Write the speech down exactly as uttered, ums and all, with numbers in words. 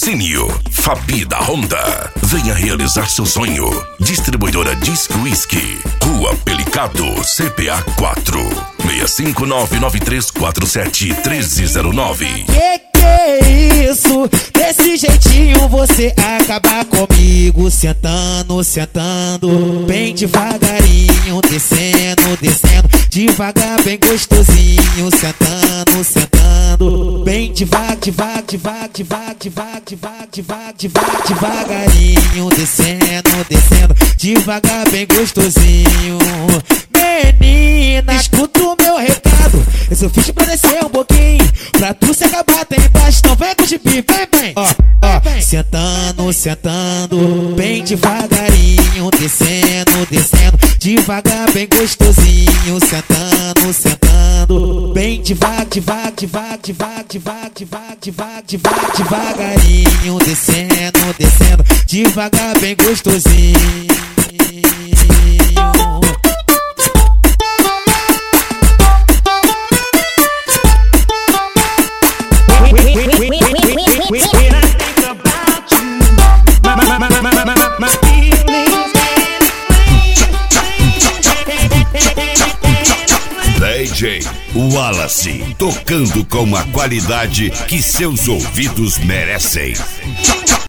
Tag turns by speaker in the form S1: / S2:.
S1: Patrocínio Fabi da Honda. Venha realizar seu sonho. Distribuidora Disco Whisky. Rua Pelicado, C P A quatro seis cinco nove nove três quatro sete um três zero nove.
S2: Que que é isso? Desse jeitinho você acaba comigo. Sentando, sentando, bem devagarinho. Descendo, descendo, devagar, bem gostosinho. Sentando, sentando, bem devagar, devagar, devagar, devagar, devagar, devagar, devagar, devagar, devagarinho. Descendo, descendo, devagar, bem gostosinho. Menina, escuta o meu recado. Esse eu fiz pra descer um pouquinho, pra tu se acabar tem embaixo. Então vem com o chipi, vem, vem. Ó, ó, sentando, sentando, bem devagarinho. Descendo, descendo, devagar, bem gostosinho. Sentando, sentando, bem devagar, devagar, devagar, devagar, devagar, devagar, devagar, devagar, devagarinho. Descendo, descendo, devagar, bem gostosinho.
S1: D J Wallace, tocando com a qualidade que seus ouvidos merecem.